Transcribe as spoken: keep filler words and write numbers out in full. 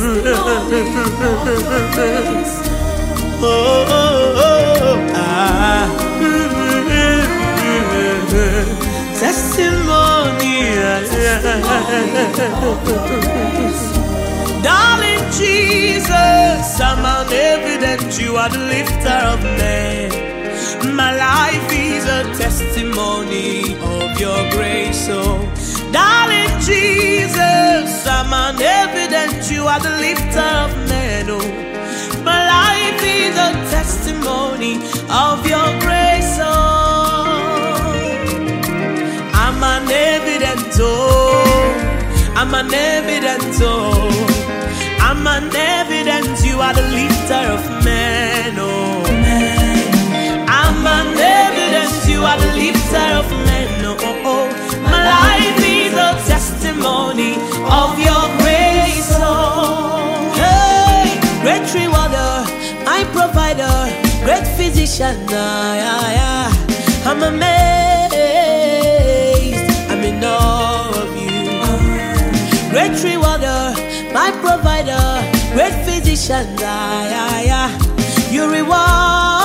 Oh, oh, oh, ah. Testimony. Darling Jesus, I'm an evidence you are the lifter of men. My life is a testimony of your grace, oh darling Jesus, I'm an evidence you are the lifter of men, oh my life is a testimony of your grace, oh I'm an evidence, oh I'm an evidence, oh I'm an evidence you are the lifter of men, oh I'm an evidence you are the lifter of men, oh, oh, oh. My life is a testimony of your grace, oh hey, great rewarder, my provider, great physician, ah, yeah, yeah. I'm amazed, I'm in awe of you. Great rewarder, my provider, great physician, ah, yeah, yeah. You reward